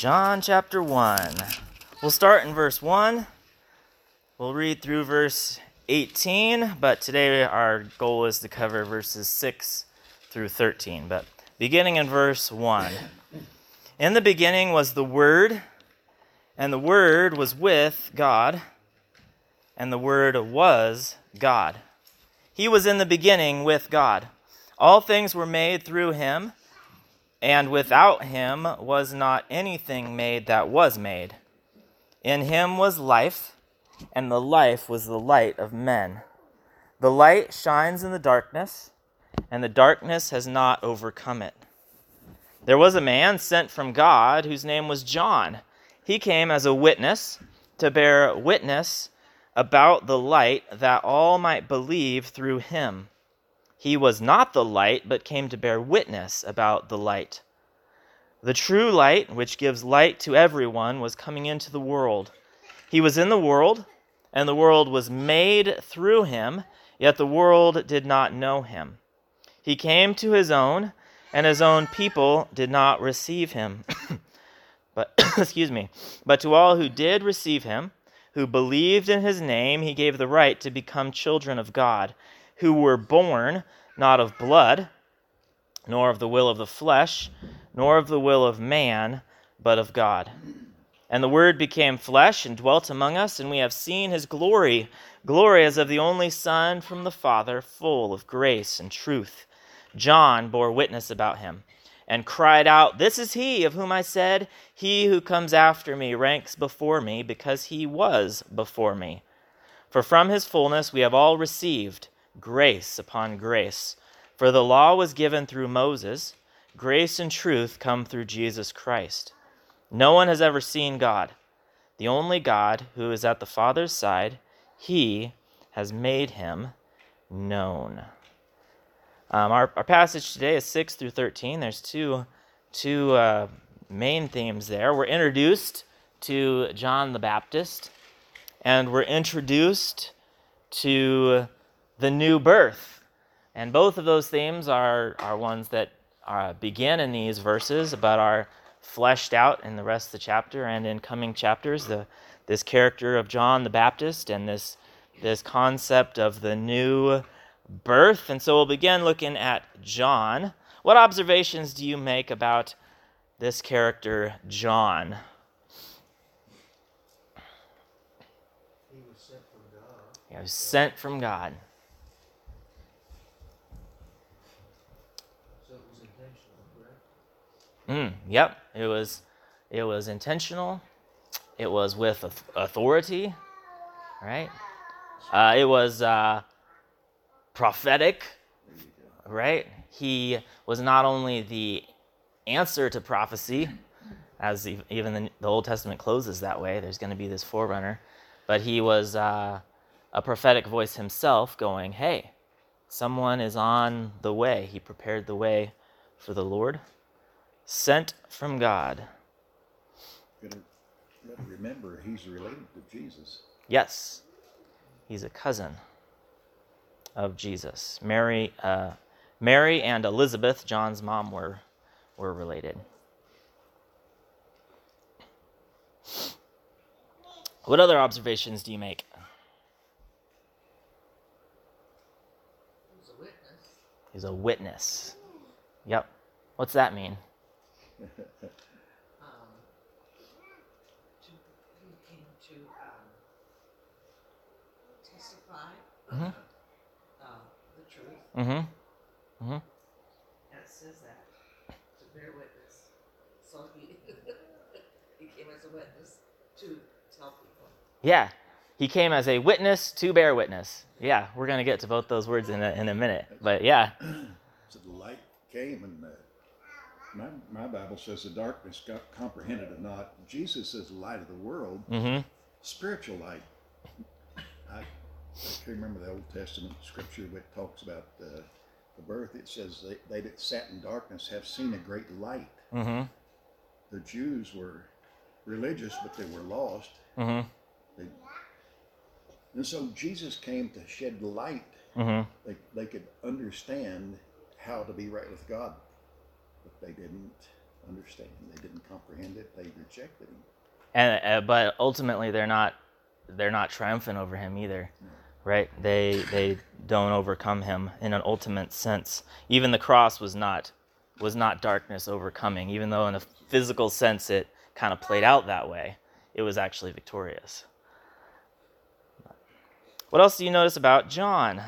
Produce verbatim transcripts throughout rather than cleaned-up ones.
John chapter one. We'll start in verse one. We'll read through verse eighteen, but today our goal is to cover verses six through thirteen. But beginning in verse one. In the beginning was the Word, and the Word was with God, and the Word was God. He was in the beginning with God. All things were made through him, and without him was not anything made that was made. In him was life, and the life was the light of men. The light shines in the darkness, and the darkness has not overcome it. There was a man sent from God whose name was John. He came as a witness to bear witness about the light, that all might believe through him. He was not the light, but came to bear witness about the light. The true light, which gives light to everyone, was coming into the world. He was in the world, and the world was made through him, yet the world did not know him. He came to his own, and his own people did not receive him. But excuse me. But to all who did receive him, who believed in his name, he gave the right to become children of God, who were born not of blood, nor of the will of the flesh, nor of the will of man, but of God. And the Word became flesh and dwelt among us, and we have seen his glory, glory as of the only Son from the Father, full of grace and truth. John bore witness about him, and cried out, "This is he of whom I said, he who comes after me ranks before me, because he was before me. For from his fullness we have all received grace upon grace. For the law was given through Moses, grace and truth come through Jesus Christ. No one has ever seen God. The only God who is at the Father's side, he has made him known." Um, our, our passage today is six through thirteen. There's two, two uh, main themes there. We're introduced to John the Baptist, and we're introduced to the new birth. And both of those themes are, are ones that uh, begin in these verses, but are fleshed out in the rest of the chapter and in coming chapters. The, this character of John the Baptist and this, this concept of the new birth. And so we'll begin looking at John. What observations do you make about this character, John? He was sent from God. He was sent from God. So it was intentional, correct? Mm, yep, it was. It was intentional. It was with authority, right? Uh, it was uh, prophetic, right? He was not only the answer to prophecy, as even the, the Old Testament closes that way. There's going to be this forerunner, but he was uh, a prophetic voice himself, going, "Hey, someone is on the way." He prepared the way for the Lord. Sent from God. Gotta, gotta remember, he's related to Jesus. Yes, he's a cousin of Jesus. Mary, uh, Mary and Elizabeth, John's mom, were were related. What other observations do you make? He was a witness. He's a witness. Yep. What's that mean? Um, to, he came to um, testify Mhm. uh, the truth. Mm-hmm. Mm-hmm. And it says that, to bear witness. So he, he came as a witness to tell people. Yeah. He came as a witness to bear witness. Yeah, we're going to get to both those words in a, in a minute. But yeah. So the light came, and uh, my my Bible says the darkness got comprehended it not. Jesus is the light of the world, Mm-hmm. spiritual light. I, I can remember the Old Testament scripture that talks about uh, the birth. It says they, they that sat in darkness have seen a great light. Mm-hmm. The Jews were religious, but they were lost. Mm-hmm. They, and so Jesus came to shed light. Mm-hmm. They, they could understand how to be right with God, but they didn't understand. They didn't comprehend it. They rejected him. And uh, but ultimately, they're not they're not triumphant over him either, No. right? They they don't overcome him in an ultimate sense. Even the cross was not was not darkness overcoming, even though in a physical sense it kind of played out that way. It was actually victorious. What else do you notice about John?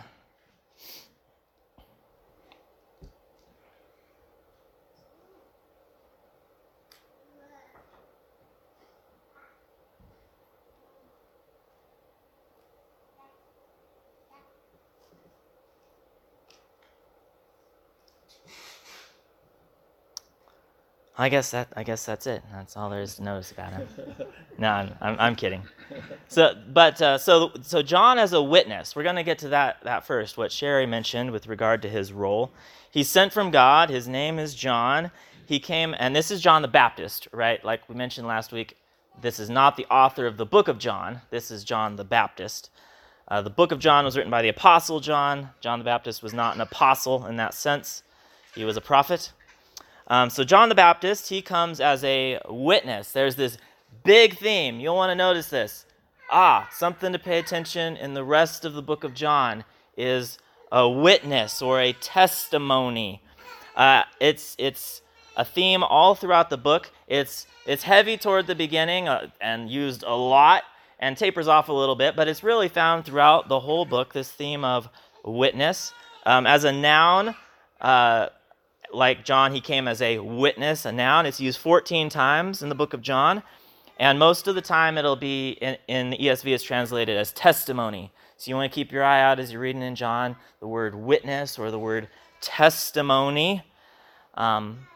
I guess that I guess that's it. That's all there is to notice about him. No, I'm I'm, I'm kidding. So, but uh, so so John as a witness. We're going to get to that that first. What Sherry mentioned with regard to his role. He's sent from God. His name is John. He came, and this is John the Baptist, right? Like we mentioned last week. This is not the author of the book of John. This is John the Baptist. Uh, the book of John was written by the Apostle John. John the Baptist was not an apostle in that sense. He was a prophet. Um, so John the Baptist, he comes as a witness. There's this big theme. You'll want to notice this. Ah, something to pay attention in the rest of the book of John is a witness or a testimony. Uh, it's it's a theme all throughout the book. It's it's heavy toward the beginning uh, and used a lot and tapers off a little bit, but it's really found throughout the whole book, this theme of witness. Um, as a noun, uh, like John, he came as a witness, a noun. It's used fourteen times in the book of John, and most of the time it'll be, in, in the E S V, it's translated as testimony. So you want to keep your eye out as you're reading in John, the word witness or the word testimony. Um,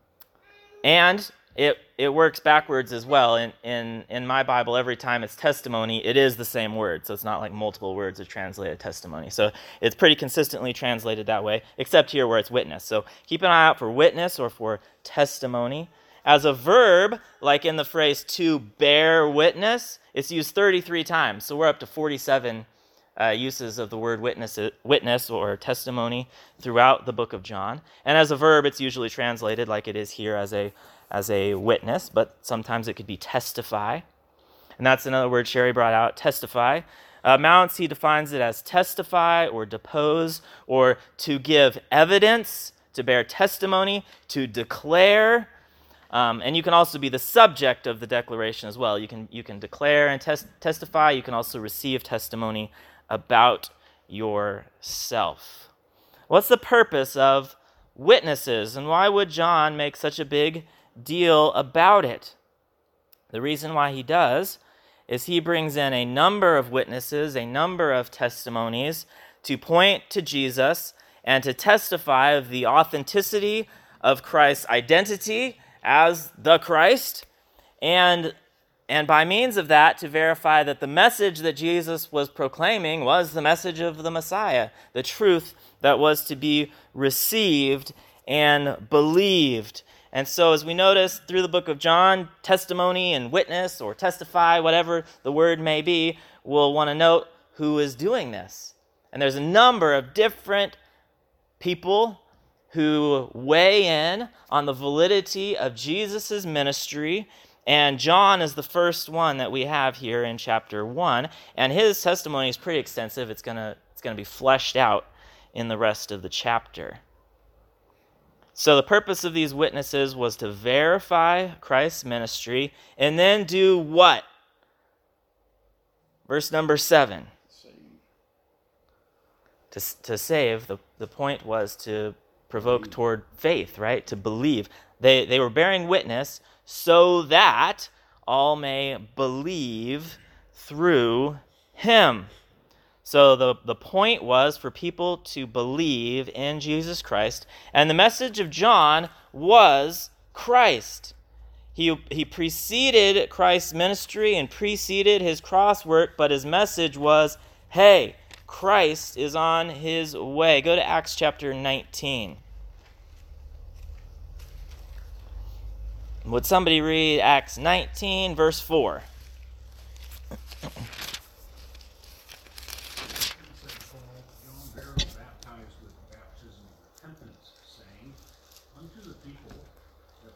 and it it works backwards as well. In, in, in my Bible, every time it's testimony, it is the same word. So it's not like multiple words are translated testimony. So it's pretty consistently translated that way, except here where it's witness. So keep an eye out for witness or for testimony. As a verb, like in the phrase to bear witness, it's used thirty-three times. So we're up to forty-seven uh, uses of the word witness, witness or testimony throughout the book of John. And as a verb, it's usually translated like it is here as a as a witness, but sometimes it could be testify. And that's another word Sherry brought out, testify. Uh, Mounts, he defines it as testify or depose or to give evidence, to bear testimony, to declare. Um, and you can also be the subject of the declaration as well. You can you can declare and tes- testify. You can also receive testimony about yourself. What's the purpose of witnesses, and why would John make such a big deal about it? The reason why he does is he brings in a number of witnesses, a number of testimonies to point to Jesus and to testify of the authenticity of Christ's identity as the Christ, and and by means of that to verify that the message that Jesus was proclaiming was the message of the Messiah, the truth that was to be received and believed. And so as we notice through the book of John, testimony and witness or testify, whatever the word may be, we'll want to note who is doing this. And there's a number of different people who weigh in on the validity of Jesus' ministry, and John is the first one that we have here in chapter one, and his testimony is pretty extensive. It's gonna it's gonna be fleshed out in the rest of the chapter. So the purpose of these witnesses was to verify Christ's ministry and then do what? Verse number seven. To, to save, the, the point was to provoke toward faith, right? To believe. They, they were bearing witness so that all may believe through him. So the, the point was for people to believe in Jesus Christ. And the message of John was Christ. He, he preceded Christ's ministry and preceded his cross work, but his message was, hey, Christ is on his way. Go to Acts chapter nineteen. Would somebody read Acts nineteen, verse four?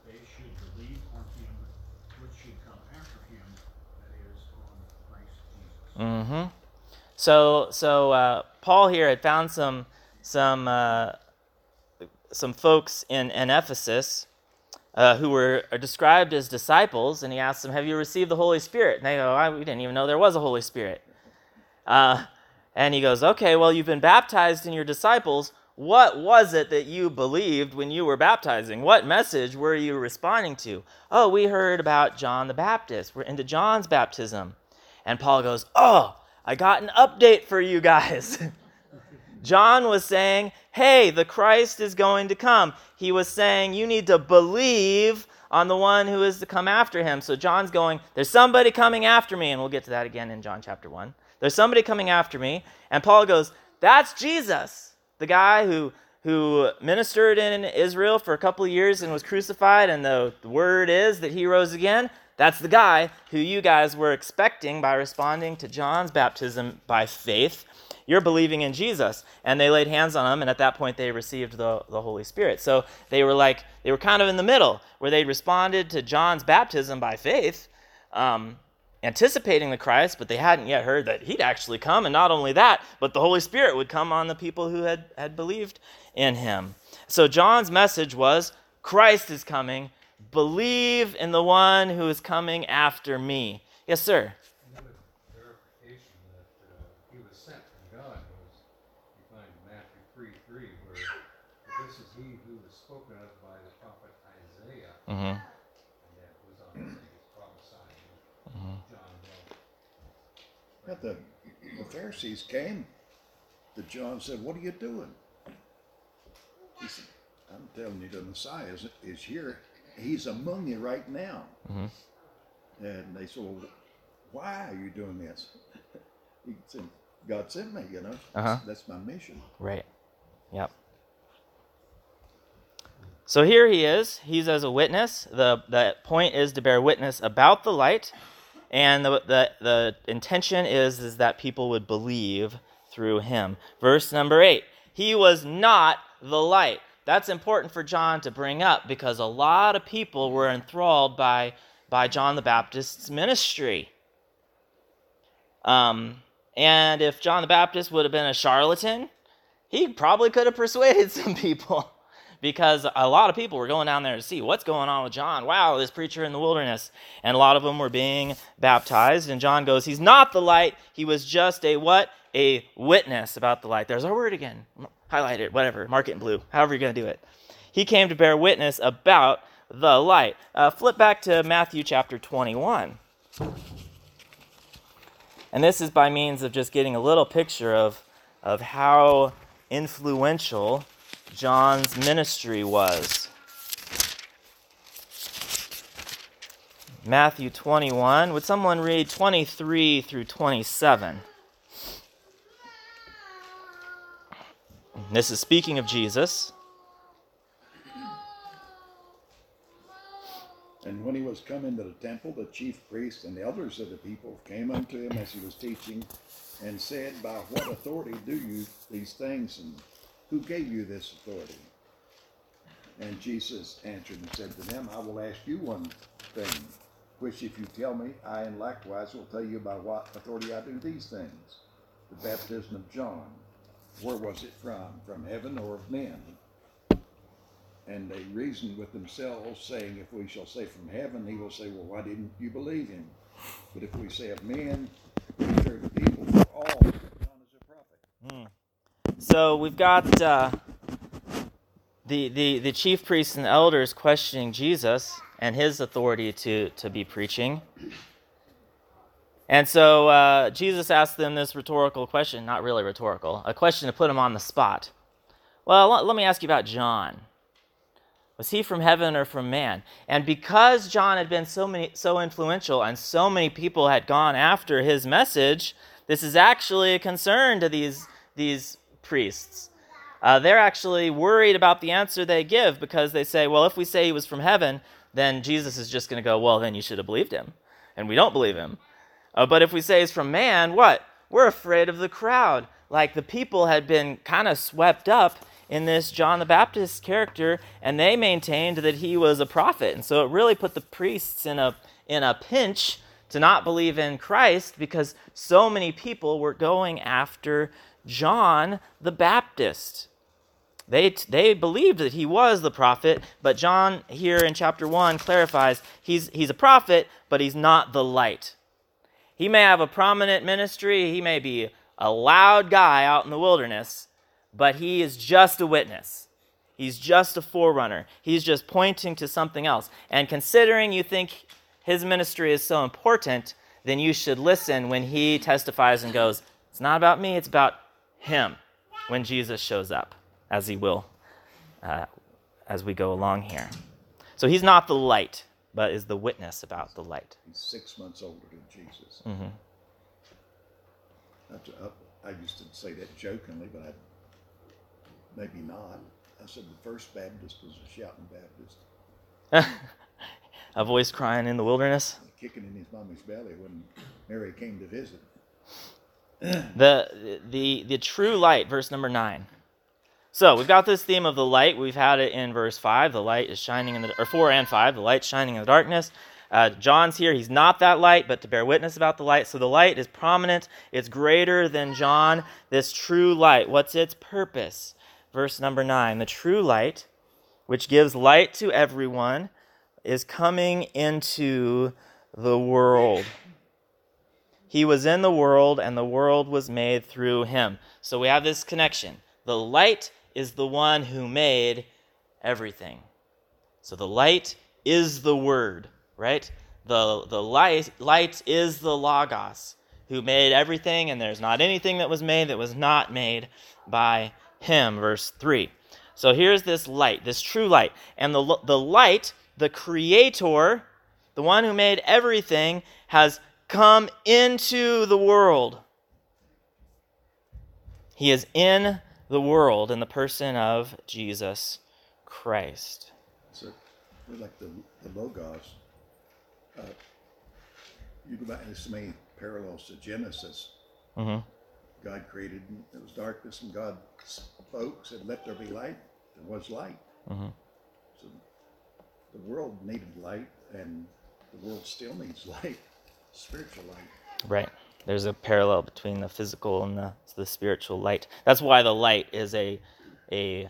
they should believe on him which should come after him, that is, on Christ Jesus. Mm-hmm. So, so uh, Paul here had found some some uh, some folks in, in Ephesus uh, who were described as disciples, and he asked them, "Have you received the Holy Spirit?" And they go, I, "We didn't even know there was a Holy Spirit." Uh, and he goes, "Okay, well, you've been baptized in your disciples. What was it that you believed when you were baptizing? What message were you responding to?" "Oh, we heard about John the Baptist. We're into John's baptism." And Paul goes, "Oh, I got an update for you guys." John was saying, hey, the Christ is going to come. He was saying, you need to believe on the one who is to come after him. So John's going, there's somebody coming after me. And we'll get to that again in John chapter one. There's somebody coming after me. And Paul goes, that's Jesus, the guy who, who ministered in Israel for a couple of years and was crucified. And the, the word is that he rose again. That's the guy who you guys were expecting by responding to John's baptism by faith. You're believing in Jesus. And they laid hands on him, and at that point they received the, the Holy Spirit. So they were like, they were kind of in the middle, where they responded to John's baptism by faith, um, anticipating the Christ, but they hadn't yet heard that he'd actually come. And not only that, but the Holy Spirit would come on the people who had, had believed in him. So John's message was, Christ is coming. Believe in the one who is coming after me. Yes, sir. Another verification that uh, he was sent from God was, you find in Matthew three three, where this is he who was spoken of by the prophet Isaiah, Mm-hmm. and that was on the thing prophesying Mm-hmm. John well. But the, the Pharisees came to John and said, what are you doing? He said, I'm telling you, the Messiah is, is here. He's among you right now. Mm-hmm. And they said, well, why are you doing this? He said, God sent me, you know. Uh-huh. That's my mission. Right. Yep. So here he is. He's as a witness. The, the point is to bear witness about the light. And the, the, the intention is, is that people would believe through him. Verse number eight. He was not the light. That's important for John to bring up because a lot of people were enthralled by, by John the Baptist's ministry. Um, and if John the Baptist would have been a charlatan, he probably could have persuaded some people because a lot of people were going down there to see what's going on with John. Wow, this preacher in the wilderness. And a lot of them were being baptized. And John goes, he's not the light. He was just a what? A witness about the light. There's our word again. Highlight it, whatever, mark it in blue, however you're going to do it. He came to bear witness about the light. Uh, flip back to Matthew chapter twenty-one. And this is by means of just getting a little picture of, of how influential John's ministry was. Matthew twenty-one. Would someone read twenty-three through twenty-seven? This is speaking of Jesus. And when he was come into the temple, the chief priests and the elders of the people came unto him as he was teaching, and said, by what authority do you these things, and who gave you this authority? And Jesus answered and said to them, I will ask you one thing, which if you tell me, I and likewise will tell you by what authority I do these things. The baptism of John, where was it from? From heaven or of men? And they reasoned with themselves, saying, if we shall say from heaven, he will say, well, why didn't you believe him? But if we say of men, we fear the people, for all that John is a prophet. Hmm. So we've got uh, the, the, the chief priests and elders questioning Jesus and his authority to, to be preaching. And so uh, Jesus asked them this rhetorical question, not really rhetorical, a question to put him on the spot. Well, let, let me ask you about John. Was he from heaven or from man? And because John had been so many, so influential and so many people had gone after his message, this is actually a concern to these, these priests. Uh, they're actually worried about the answer they give because they say, well, if we say he was from heaven, then Jesus is just going to go, well, then you should have believed him. And we don't believe him. Uh, but if we say it's from man, what? We're afraid of the crowd. Like the people had been kind of swept up in this John the Baptist character, and they maintained that he was a prophet. And so it really put the priests in a in a pinch to not believe in Christ, because so many people were going after John the Baptist. They, they believed that he was the prophet, but John here in chapter one clarifies he's, he's a prophet, but he's not the light. He may have a prominent ministry, he may be a loud guy out in the wilderness, but he is just a witness. He's just a forerunner. He's just pointing to something else. And considering you think his ministry is so important, then you should listen when he testifies and goes, it's not about me, it's about him, when Jesus shows up, as he will uh, as we go along here. So he's not the light, but is the witness about the light. He's six months older than Jesus. Mm-hmm. I, I used to say that jokingly, but I, maybe not. I said the first Baptist was a shouting Baptist. A voice crying in the wilderness. Kicking in his mommy's belly when Mary came to visit. The, the, the true light, verse number nine. So we've got this theme of the light. We've had it in verse five. The light is shining in the, or four and five, the light shining in the darkness. Uh, John's here. He's not that light, but to bear witness about the light. So the light is prominent. It's greater than John. This true light. What's its purpose? Verse number nine. The true light, which gives light to everyone, is coming into the world. He was in the world, and the world was made through him. So we have this connection. The light is the one who made everything. So the light is the Word, right? The, the light, light is the Logos, who made everything, and there's not anything that was made that was not made by him, verse three. So here's this light, this true light. And the, the light, the Creator, the one who made everything, has come into the world. He is in the world in the person of Jesus Christ. So, we're like the, the Logos. Uh, you go back, there's so many parallels to Genesis. Mm-hmm. God created, it was darkness, and God spoke, said, let there be light. There was light. Mm-hmm. So the world needed light, and the world still needs light, spiritual light. Right. There's a parallel between the physical and the, the spiritual light. That's why the light is a a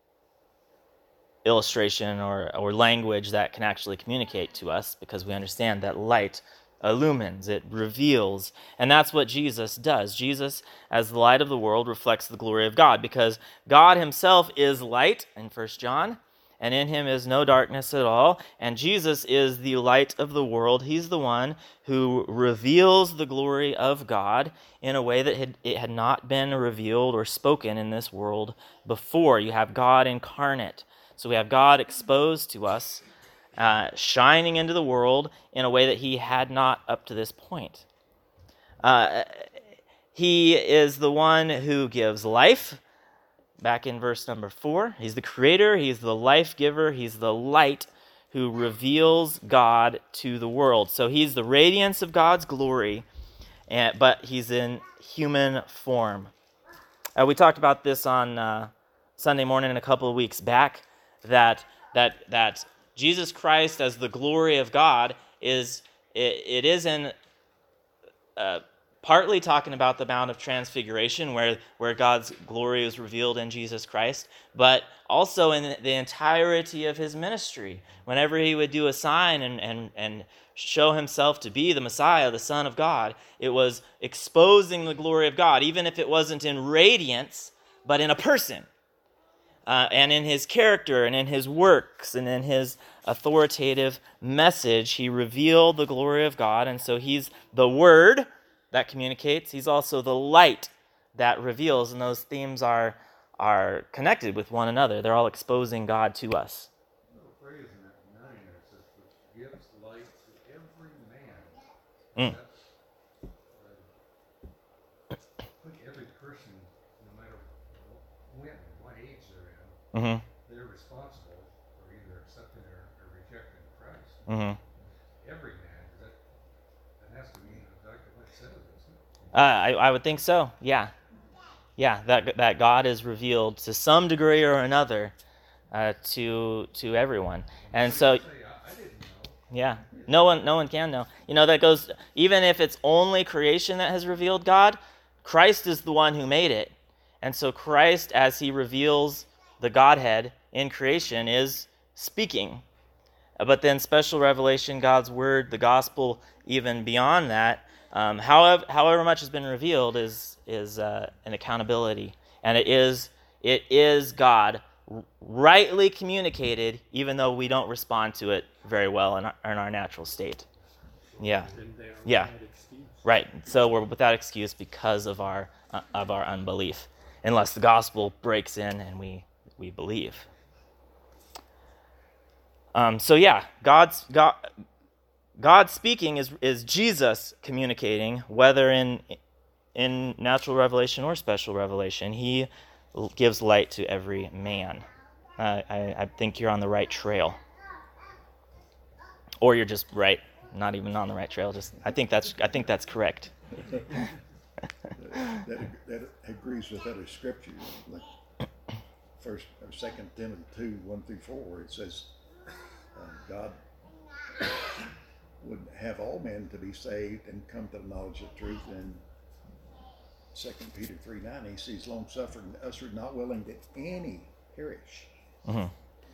illustration or, or language that can actually communicate to us, because we understand that light illumines, it reveals, and that's what Jesus does. Jesus, as the light of the world, reflects the glory of God, because God himself is light in First John, and in him is no darkness at all, and Jesus is the light of the world. He's the one who reveals the glory of God in a way that had, it had not been revealed or spoken in this world before. You have God incarnate. So we have God exposed to us, uh, shining into the world in a way that he had not up to this point. Uh, he is the one who gives life. Back in verse number four, he's the creator, he's the life giver, he's the light who reveals God to the world. So he's the radiance of God's glory, and, but he's in human form. Uh, we talked about this on uh, Sunday morning a couple of weeks back, that that that Jesus Christ as the glory of God is it, it is in uh, partly talking about the Mount of Transfiguration, where, where God's glory is revealed in Jesus Christ, but also in the entirety of his ministry. Whenever he would do a sign and, and, and show himself to be the Messiah, the Son of God, it was exposing the glory of God, even if it wasn't in radiance, but in a person, uh, and in his character, and in his works, and in his authoritative message. He revealed the glory of God, and so he's the Word that communicates. He's also the light that reveals, and those themes are are connected with one another. They're all exposing God to us. Little phrase in that nine there says, which gives light to every man. Mm. That's, uh, I think every person, no matter when, what age they're in, Mm-hmm. they're responsible for either accepting or, or rejecting Christ. Mm-hmm. Every man, 'cause that, that has to mean exactly what it says, isn't it? Uh, I, I would think so, yeah. Yeah, that that God is revealed to some degree or another uh, to to everyone. And so Say, I, I didn't know. yeah, no one no one can know. You know, that goes, even if it's only creation that has revealed God, Christ is the one who made it. And so Christ, as he reveals the Godhead in creation, is speaking. But then special revelation, God's word, the gospel, even beyond that, um, however, however much has been revealed, is is uh, an accountability, and it is it is God rightly communicated, even though we don't respond to it very well in our, in our natural state. Yeah, yeah, right. So we're without excuse because of our uh, of our unbelief, unless the gospel breaks in and we we believe. Um, so yeah, God's God, God speaking is is Jesus communicating, whether in in natural revelation or special revelation. He gives light to every man. Uh, I, I think you're on the right trail, or you're just right, not even on the right trail. Just I think that's I think that's correct. that, that, that agrees with other scriptures, like First or Second Timothy two one through four, where it says uh, God would have all men to be saved and come to the knowledge of truth. And Second Peter three nine, he sees long suffering, us are not willing that any perish. Mm-hmm.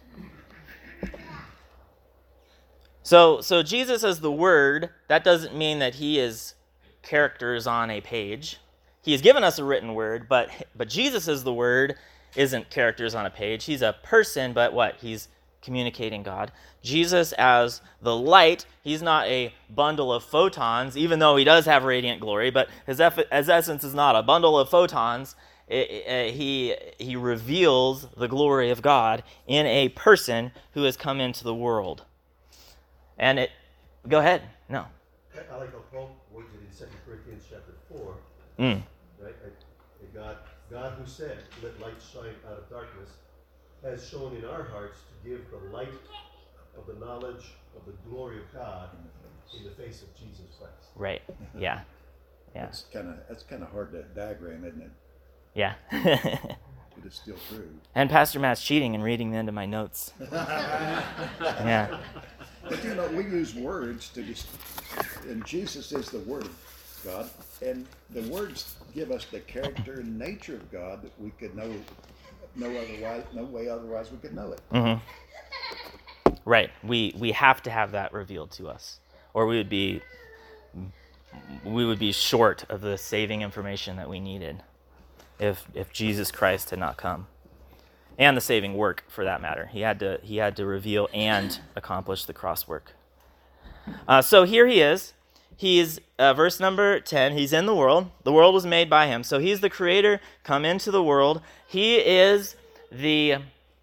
So, so Jesus as the Word, that doesn't mean that he is characters on a page. He has given us a written word, but but Jesus as the Word isn't characters on a page. He's a person, but what? He's communicating God. Jesus as the light, he's not a bundle of photons, even though he does have radiant glory, but his, eff- his essence is not a bundle of photons. It, it, he, he reveals the glory of God in a person who has come into the world. And it, go ahead. No. I like how Paul words it in Second Corinthians chapter four, Mm. right? A God, God who said, "Let light shine out of darkness," has shown in our hearts to give the light of the knowledge of the glory of God in the face of Jesus Christ. Right. Yeah. Yeah. That's kind of that's kind of hard to diagram, isn't it? Yeah. But it's still true. And Pastor Matt's cheating and reading the end of my notes. Yeah. But you know, we use words to just, and Jesus is the Word of God, and the words give us the character and nature of God that we could know, no otherwise, no way otherwise we could know it. Mm-hmm. Right. We we have to have that revealed to us, or we would be we would be short of the saving information that we needed if if Jesus Christ had not come, and the saving work for that matter. He had to he had to reveal and accomplish the cross work. Uh, so here he is. He's uh, verse number ten. He's in the world. The world was made by him. So he's the creator, come into the world. He is the,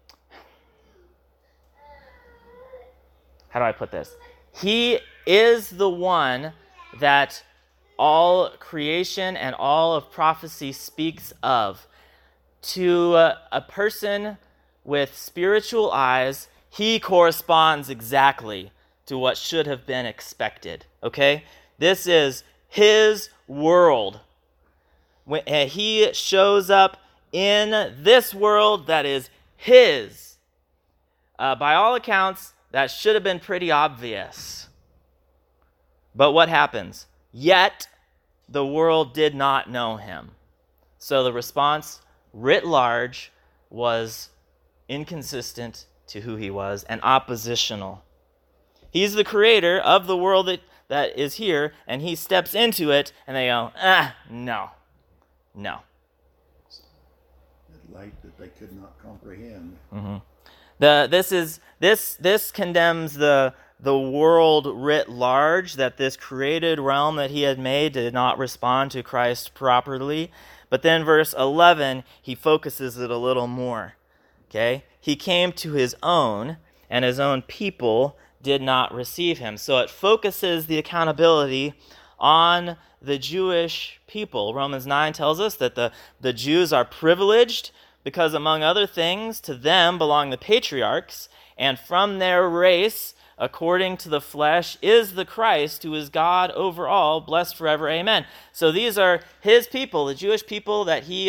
how do I put this? He is the one that all creation and all of prophecy speaks of. To uh, a person with spiritual eyes, he corresponds exactly to what should have been expected. Okay? This is his world. When he shows up in this world that is his. Uh, by all accounts, that should have been pretty obvious. But what happens? Yet, the world did not know him. So the response, writ large, was inconsistent to who he was and oppositional. He's the creator of the world that, that is here, and he steps into it, and they go, ah, no, no. That light that they could not comprehend. Mm-hmm. The this is this this condemns the the world writ large, that this created realm that he had made did not respond to Christ properly. But then verse eleven, he focuses it a little more. Okay? He came to his own, and his own people did not receive him. So it focuses the accountability on the Jewish people. Romans nine tells us that the, the Jews are privileged because, among other things, to them belong the patriarchs, and from their race, according to the flesh, is the Christ, who is God over all, blessed forever, amen. So these are his people, the Jewish people that he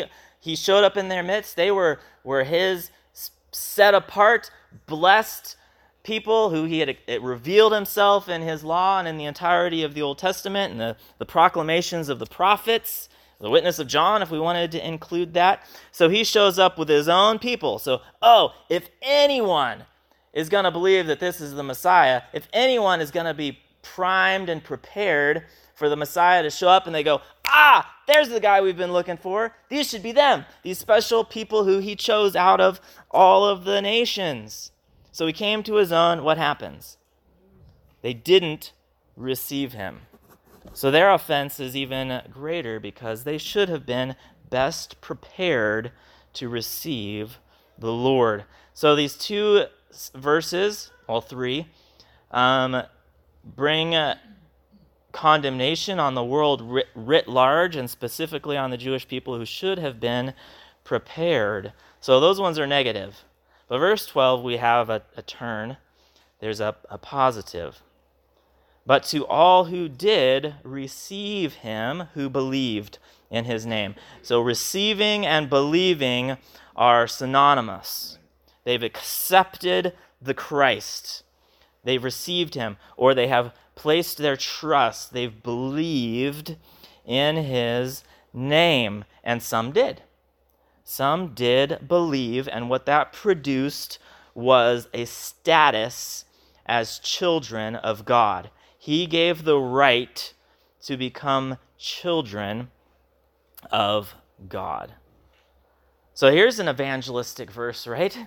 he showed up in their midst. They were, were his set apart, blessed people who he had it revealed himself in his law and in the entirety of the Old Testament and the, the proclamations of the prophets, the witness of John, if we wanted to include that. So he shows up with his own people. So, oh, if anyone is going to believe that this is the Messiah, if anyone is going to be primed and prepared for the Messiah to show up and they go, ah, there's the guy we've been looking for. These should be them, these special people who he chose out of all of the nations. So he came to his own. What happens? They didn't receive him. So their offense is even greater because they should have been best prepared to receive the Lord. So these two verses, all three, um, bring uh, condemnation on the world writ, writ large and specifically on the Jewish people who should have been prepared. So those ones are negative. But verse twelve, we have a, a turn. There's a, a positive. But to all who did receive him, who believed in his name. So receiving and believing are synonymous. They've accepted the Christ. They've received him, or they have placed their trust. They've believed in his name. And some did. Some did believe, and what that produced was a status as children of God. He gave the right to become children of God. So here's an evangelistic verse, right?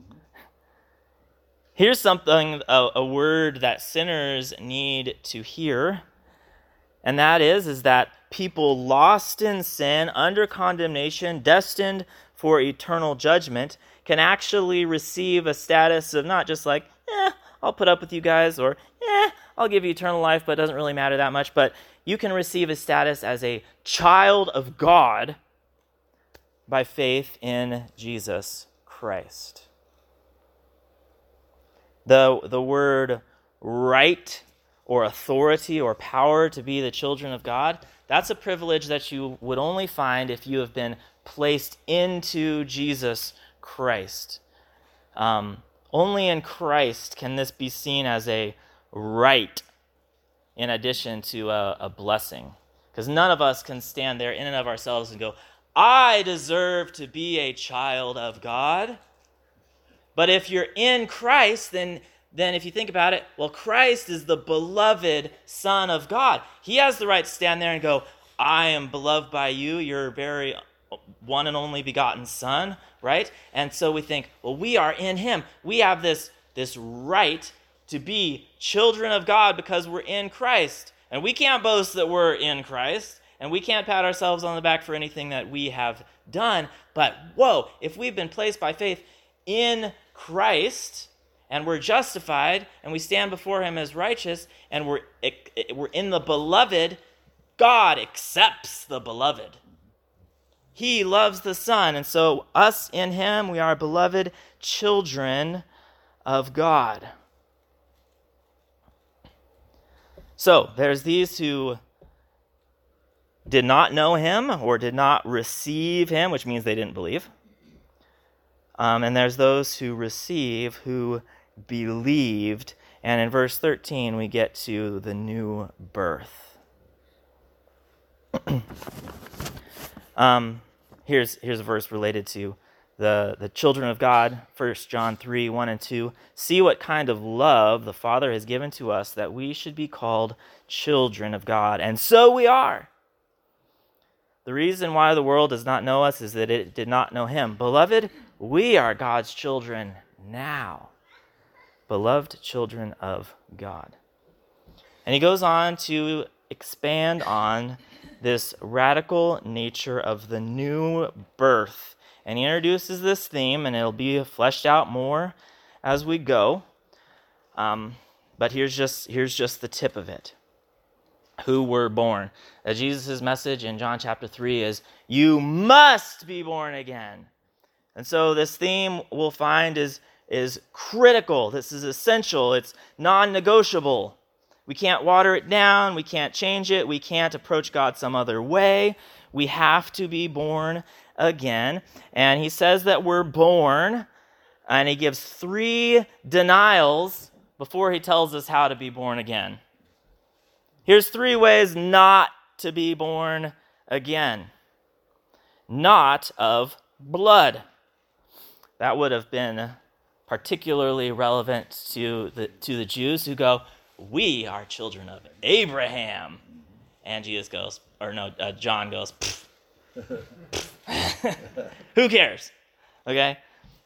Here's something, a, a word that sinners need to hear, and that is, is that people lost in sin, under condemnation, destined for eternal judgment, can actually receive a status of not just like, eh, I'll put up with you guys, or eh, I'll give you eternal life, but it doesn't really matter that much, but you can receive a status as a child of God by faith in Jesus Christ. The, the word right or authority or power to be the children of God, that's a privilege that you would only find if you have been placed into Jesus Christ. Um, only in Christ can this be seen as a right in addition to a, a blessing. Because none of us can stand there in and of ourselves and go, I deserve to be a child of God. But if you're in Christ, then, then if you think about it, well, Christ is the beloved Son of God. He has the right to stand there and go, I am beloved by you, your very one and only begotten Son, right? And so we think, well, we are in him. We have this, this right to be children of God because we're in Christ. And we can't boast that we're in Christ, and we can't pat ourselves on the back for anything that we have done. But whoa, if we've been placed by faith in Christ, and we're justified, and we stand before him as righteous, and we're, we're in the beloved, God accepts the beloved. He loves the Son, and so us in him, we are beloved children of God. So, there's these who did not know him or did not receive him, which means they didn't believe. Um, and there's those who receive, who believed. And in verse thirteen, we get to the new birth. um, here's, here's a verse related to the, the children of God, First John three, one and two. See what kind of love the Father has given to us that we should be called children of God. And so we are. The reason why the world does not know us is that it did not know him. Beloved, we are God's children now. Beloved children of God. And he goes on to expand on this radical nature of the new birth. And he introduces this theme, and it'll be fleshed out more as we go. Um, but here's just, here's just the tip of it. Who were born. Uh, Jesus' message in John chapter three is, you must be born again. And so this theme we'll find is, is critical. This is essential. It's non-negotiable. We can't water it down. We can't change it. We can't approach God some other way. We have to be born again. And he says that we're born, and he gives three denials before he tells us how to be born again. Here's three ways not to be born again. Not of blood. That would have been particularly relevant to the to the Jews who go, we are children of Abraham. And Jesus goes, or no, uh, John goes, who cares? Okay?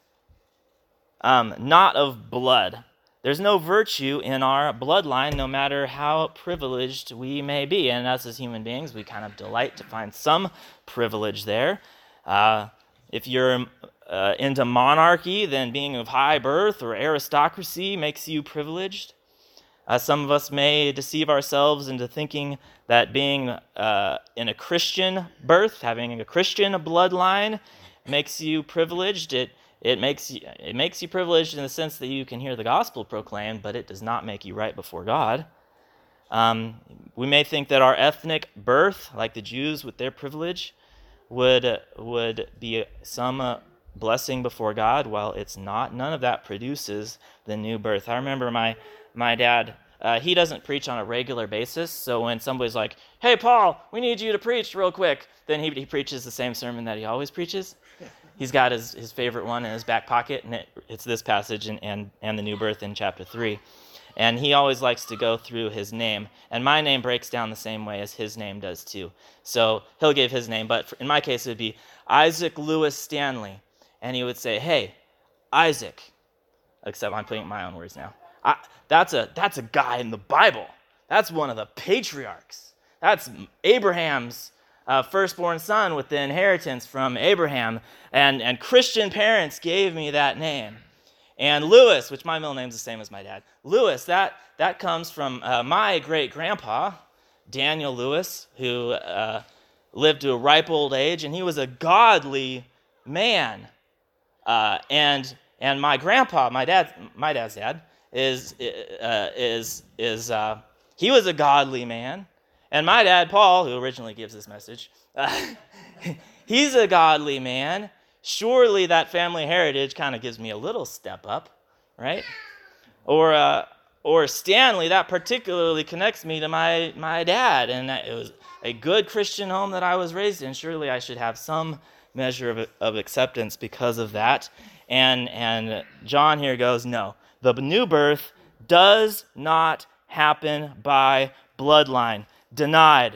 Um, not of blood. There's no virtue in our bloodline, no matter how privileged we may be. And us as human beings, we kind of delight to find some privilege there. Uh, if you're uh, into monarchy, then being of high birth or aristocracy makes you privileged. Uh, some of us may deceive ourselves into thinking that being uh, in a Christian birth, having a Christian bloodline, makes you privileged. It It makes you, it makes you privileged in the sense that you can hear the gospel proclaimed, but it does not make you right before God. Um, we may think that our ethnic birth, like the Jews with their privilege, would uh, would be some uh, blessing before God. Well, it's not. None of that produces the new birth. I remember my my dad. Uh, he doesn't preach on a regular basis, so when somebody's like, "Hey, Paul, we need you to preach real quick," then he he preaches the same sermon that he always preaches. He's got his, his favorite one in his back pocket, and it, it's this passage and, and, and the new birth in chapter three. And he always likes to go through his name. And my name breaks down the same way as his name does too. So he'll give his name, but for, in my case it would be Isaac Lewis Stanley. And he would say, "Hey, Isaac," except I'm putting my own words now. I, that's a that's a guy in the Bible. That's one of the patriarchs. That's Abraham's Uh, firstborn son with the inheritance from Abraham, and, and Christian parents gave me that name. And Lewis, which my middle name's the same as my dad, Lewis, that, that comes from uh, my great-grandpa, Daniel Lewis, who uh, lived to a ripe old age, and he was a godly man. Uh, and and my grandpa, my dad, my dad's dad, is uh, is is uh, he was a godly man. And my dad, Paul, who originally gives this message, uh, he's a godly man. Surely that family heritage kind of gives me a little step up, right? Or uh, or Stanley, that particularly connects me to my, my dad. And it was a good Christian home that I was raised in. Surely I should have some measure of, of acceptance because of that. And, and John here goes, no, the new birth does not happen by bloodline. Denied.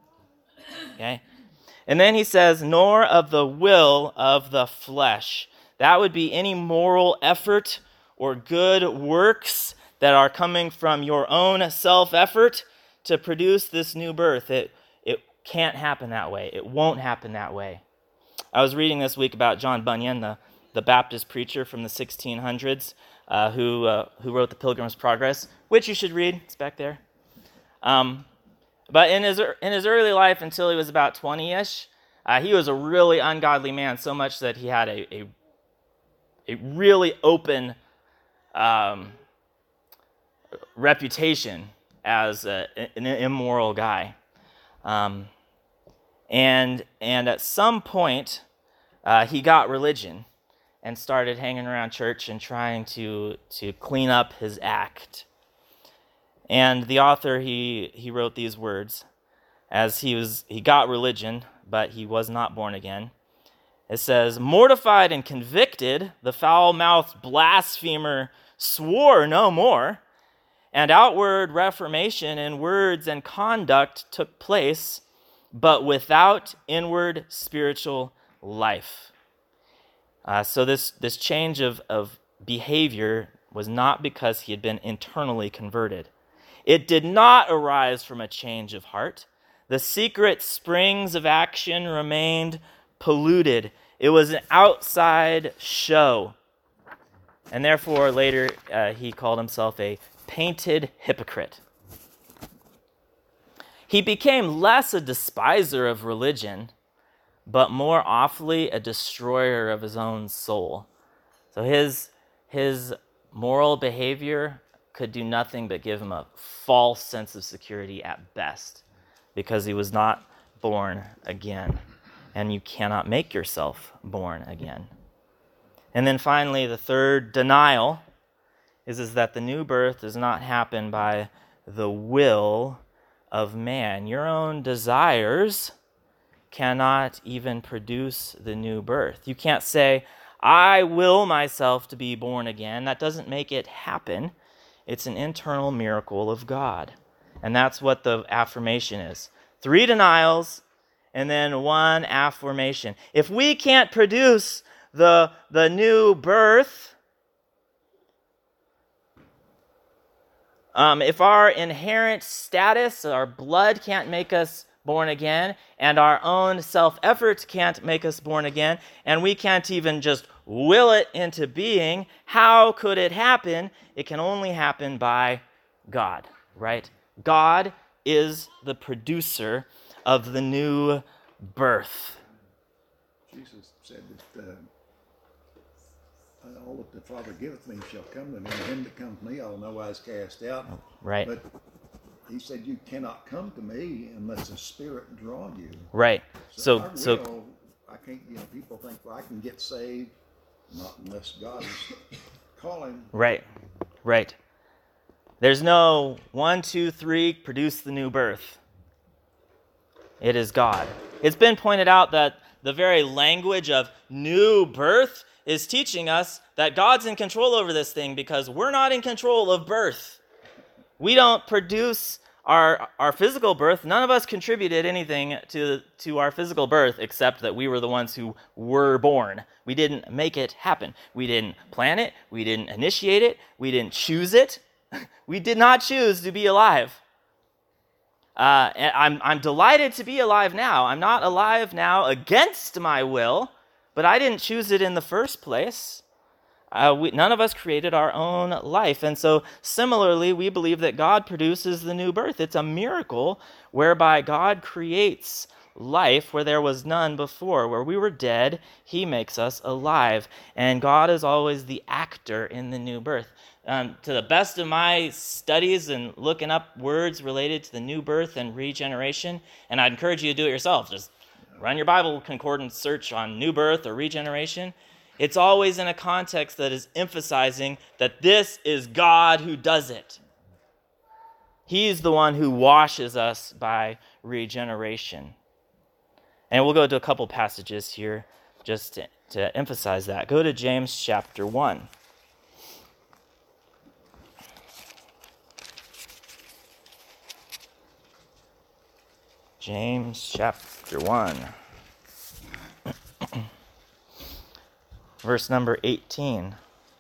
Okay? And then he says, nor of the will of the flesh. That would be any moral effort or good works that are coming from your own self-effort to produce this new birth. It, it can't happen that way. It won't happen that way. I was reading this week about John Bunyan, the, the Baptist preacher from the sixteen hundreds, uh, who, uh, who wrote The Pilgrim's Progress, which you should read. It's back there. Um, But in his in his early life, until he was about twenty-ish, uh, he was a really ungodly man, so much that he had a a, a really open um, reputation as a, an immoral guy. Um, and and at some point, uh, he got religion and started hanging around church and trying to to clean up his act. And the author, he, he wrote these words, as he was he got religion, but he was not born again. It says, "Mortified and convicted, the foul-mouthed blasphemer swore no more, and outward reformation in words and conduct took place, but without inward spiritual life." Uh, so this, this change of, of behavior was not because he had been internally converted. It did not arise from a change of heart. The secret springs of action remained polluted. It was an outside show. And therefore, later, uh, he called himself a painted hypocrite. He became less a despiser of religion, but more awfully a destroyer of his own soul. So his, his moral behavior could do nothing but give him a false sense of security at best, because he was not born again. and you cannot make yourself born again. And then finally, the third denial is, is that the new birth does not happen by the will of man. Your own desires cannot even produce the new birth. You can't say, I will myself to be born again. That doesn't make it happen. It's an internal miracle of God. And that's what the affirmation is. Three denials and then one affirmation. If we can't produce the, the new birth, um, if our inherent status, our blood can't make us born again, and our own self-effort can't make us born again, and we can't even just will it into being, how could it happen? It can only happen by God, right? God is the producer of the new birth. Jesus said that uh, all that the Father giveth me shall come to me, and him that comes to me I'll no wise cast out. Right. But he said you cannot come to me unless the Spirit draw you. Right. So, I so, will, I can't, you know, people think, well, I can get saved, not unless God is calling. right, right. There's no one, two, three, produce the new birth. It is God. It's been pointed out that the very language of new birth is teaching us that God's in control over this thing because we're not in control of birth. We don't produce our our physical birth. None of us contributed anything to, to our physical birth except that we were the ones who were born. We didn't make it happen. We didn't plan it. We didn't initiate it. We didn't choose it. We did not choose to be alive. Uh, and I'm, I'm delighted to be alive now. I'm not alive now against my will, but I didn't choose it in the first place. Uh, we, none of us created our own life. And so similarly, we believe that God produces the new birth. It's a miracle whereby God creates life where there was none before. Where we were dead, he makes us alive. And God is always the actor in the new birth. Um, to the best of my studies and looking up words related to the new birth and regeneration, and I'd encourage you to do it yourself. Just run your Bible concordance search on new birth or regeneration. It's always in a context that is emphasizing that this is God who does it. He's the one who washes us by regeneration. And we'll go to a couple passages here just to, to emphasize that. Go to James chapter one. James chapter one. Verse number eighteen.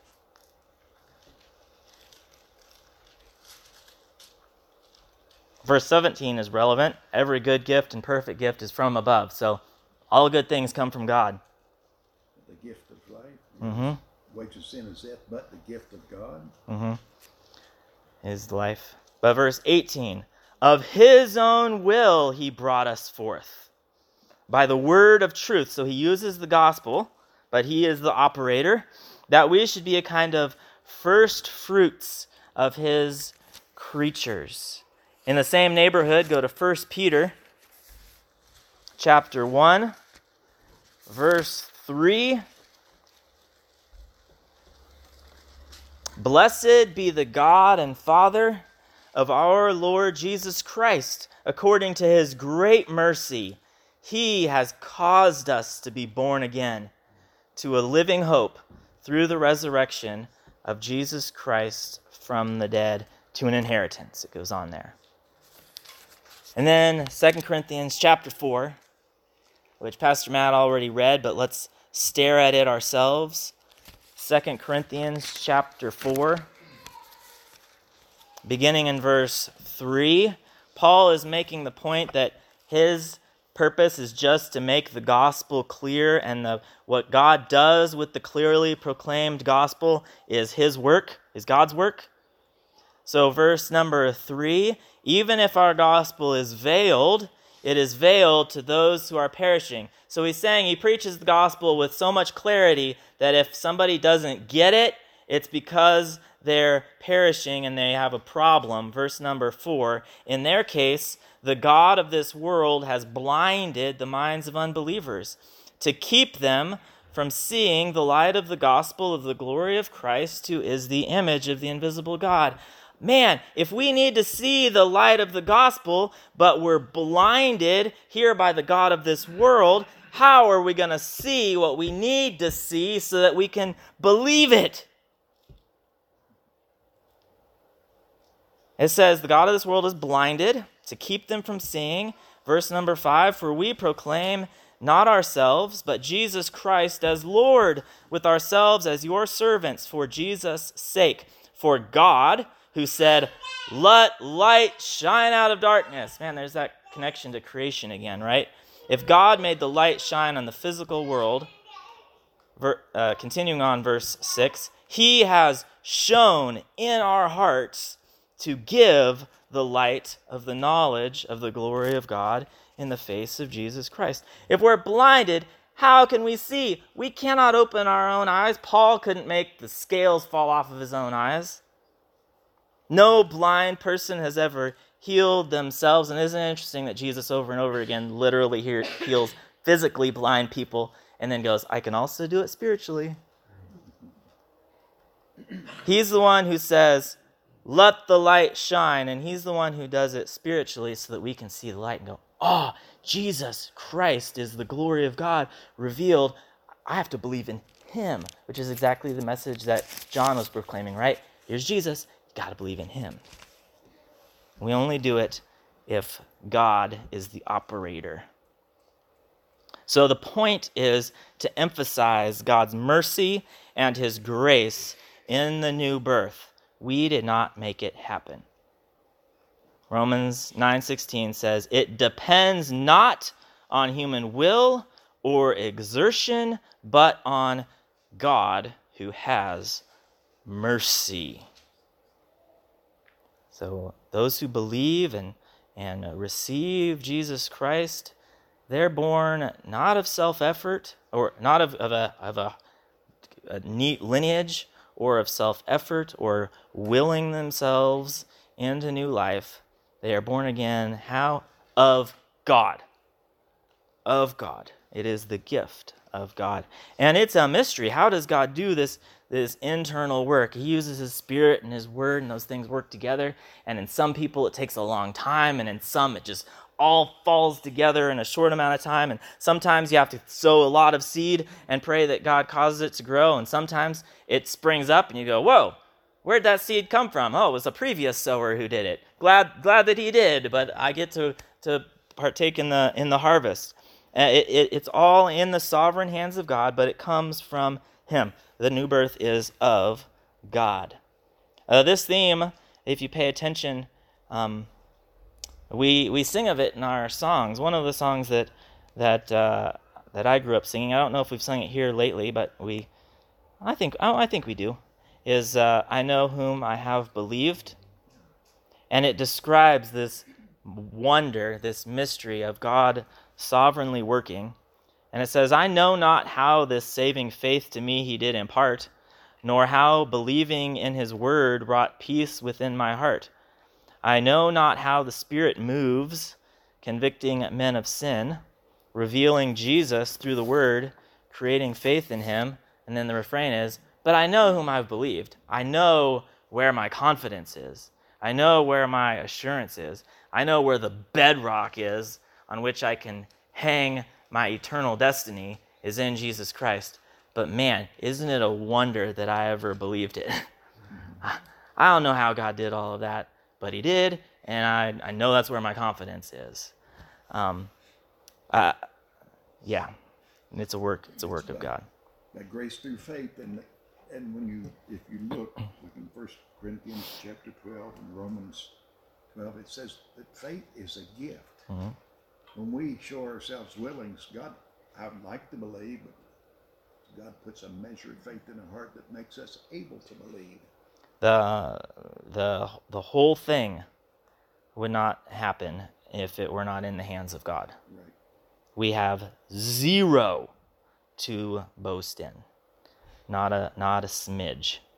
Verse seventeen is relevant. Every good gift and perfect gift is from above. So all good things come from God. The gift of life. Mm-hmm. Wages of sin is death, but the gift of God. Mm-hmm. Is life. But verse eighteen. Of his own will he brought us forth by the word of truth. So he uses the gospel, but he is the operator, that we should be a kind of first fruits of his creatures. In the same neighborhood, go to First Peter chapter one, verse three. Blessed be the God and Father of our Lord Jesus Christ. According to his great mercy, he has caused us to be born again to a living hope through the resurrection of Jesus Christ from the dead to an inheritance. It goes on there. And then Second Corinthians chapter four, which Pastor Matt already read, but let's stare at it ourselves. Second Corinthians chapter four, beginning in verse three. Paul is making the point that his purpose is just to make the gospel clear, and the, what God does with the clearly proclaimed gospel is his work, is God's work. So verse number three, even if our gospel is veiled, it is veiled to those who are perishing. So he's saying he preaches the gospel with so much clarity that if somebody doesn't get it, It's because they're perishing and they have a problem. Verse number four, in their case, the God of this world has blinded the minds of unbelievers to keep them from seeing the light of the gospel of the glory of Christ, who is the image of the invisible God. Man, if we need to see the light of the gospel, but we're blinded here by the God of this world, how are we going to see what we need to see so that we can believe it? It says, the God of this world is blinded to keep them from seeing. Verse number five, for we proclaim not ourselves, but Jesus Christ as Lord, with ourselves as your servants for Jesus' sake. For God, who said, let light shine out of darkness. Man, there's that connection to creation again, right? If God made the light shine on the physical world, ver, uh, continuing on verse six, he has shone in our hearts to give the light of the knowledge of the glory of God in the face of Jesus Christ. If we're blinded, how can we see? We cannot open our own eyes. Paul couldn't make the scales fall off of his own eyes. No blind person has ever healed themselves. And isn't it interesting that Jesus over and over again literally he- heals physically blind people and then goes, I can also do it spiritually. He's the one who says, let the light shine, and he's the one who does it spiritually so that we can see the light and go, oh, Jesus Christ is the glory of God revealed. I have to believe in him, which is exactly the message that John was proclaiming, right? Here's Jesus. You got to believe in him. We only do it if God is the operator. So the point is to emphasize God's mercy and his grace in the new birth. We did not make it happen. Romans nine sixteen says, it depends not on human will or exertion, but on God who has mercy. So those who believe and, and receive Jesus Christ, they're born not of self-effort or not of, of, a, of a, a neat lineage or of self-effort or willing themselves into new life. They are born again, how? Of God. Of God. It is the gift of God. And it's a mystery. How does God do this, this internal work? He uses his spirit and his word, and those things work together. And in some people it takes a long time, and in some it just all falls together in a short amount of time. And sometimes you have to sow a lot of seed and pray that God causes it to grow. And sometimes it springs up and you go, whoa, where'd that seed come from? Oh, it was a previous sower who did it. Glad glad that he did, but I get to, to partake in the in the harvest. Uh, it, it, it's all in the sovereign hands of God, but it comes from him. The new birth is of God. Uh, this theme, if you pay attention, um, We we sing of it in our songs. One of the songs that that uh, that I grew up singing, I don't know if we've sung it here lately, but we, I think oh, I think we do, is uh, I know whom I have believed, and it describes this wonder, this mystery of God sovereignly working, and it says, I know not how this saving faith to me he did impart, nor how believing in his word wrought peace within my heart. I know not how the Spirit moves, convicting men of sin, revealing Jesus through the Word, creating faith in him. And then the refrain is, but I know whom I've believed. I know where my confidence is. I know where my assurance is. I know where the bedrock is on which I can hang my eternal destiny is in Jesus Christ. But man, isn't it a wonder that I ever believed it? I don't know how God did all of that, but he did, and I, I know that's where my confidence is. Um, uh, yeah, it's a work. It's a work of God. That grace through faith, and and when you, if you look, like in First Corinthians chapter twelve and Romans twelve, it says that faith is a gift. Mm-hmm. When we show ourselves willing, God, I would like to believe, but God puts a measure of faith in our heart that makes us able to believe. The the the whole thing would not happen if it were not in the hands of God. Right. We have zero to boast in, not a not a smidge.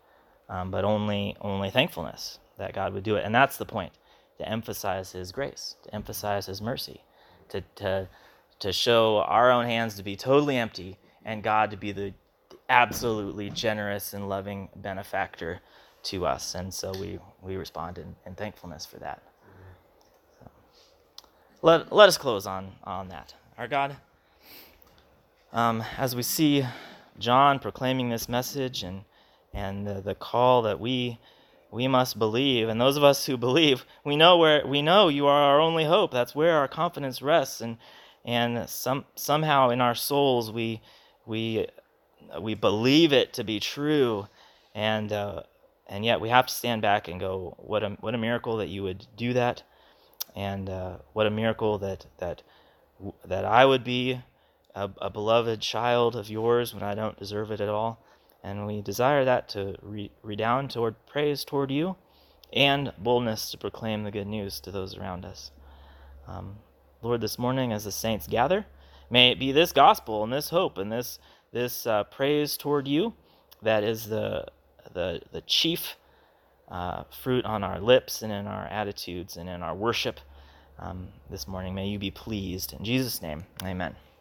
um, but only only thankfulness that God would do it. And that's the point, to emphasize his grace, to emphasize his mercy, to to to show our own hands to be totally empty and God to be the absolutely generous and loving benefactor to us. And so we, we respond in, in thankfulness for that. So let, let us close on, on that. Our God, um, as we see John proclaiming this message and, and the, the call that we we must believe, and those of us who believe, we know where we know you are our only hope. That's where our confidence rests, and and some somehow in our souls we we we believe it to be true, and uh, and yet we have to stand back and go, what a what a miracle that you would do that, and uh, what a miracle that that that I would be a, a beloved child of yours when I don't deserve it at all. And we desire that to re- redound toward praise toward you and boldness to proclaim the good news to those around us. Um, Lord, this morning as the saints gather, may it be this gospel and this hope and this this uh, praise toward you that is the the, the chief uh, fruit on our lips and in our attitudes and in our worship um, this morning. May you be pleased. In Jesus' name, amen.